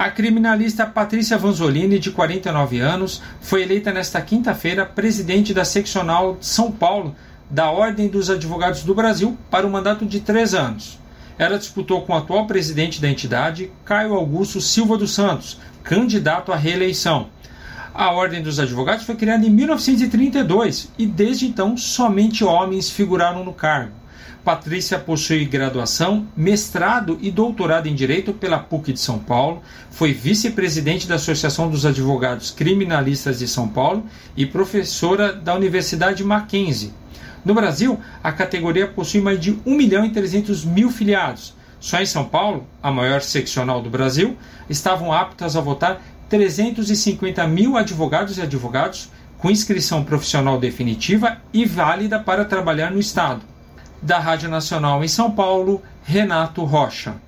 A criminalista Patrícia Vanzolini, de 49 anos, foi eleita nesta quinta-feira presidente da seccional de São Paulo da Ordem dos Advogados do Brasil para um mandato de 3 anos. Ela disputou com o atual presidente da entidade, Caio Augusto Silva dos Santos, candidato à reeleição. A Ordem dos Advogados foi criada em 1932 e desde então somente homens figuraram no cargo. Patrícia possui graduação, mestrado e doutorado em Direito pela PUC de São Paulo, foi vice-presidente da Associação dos Advogados Criminalistas de São Paulo e professora da Universidade Mackenzie. No Brasil, a categoria possui mais de 1.300.000 filiados. Só em São Paulo, a maior seccional do Brasil, estavam aptos a votar 350.000 advogados e advogados com inscrição profissional definitiva e válida para trabalhar no Estado. Da Rádio Nacional em São Paulo, Renato Rocha.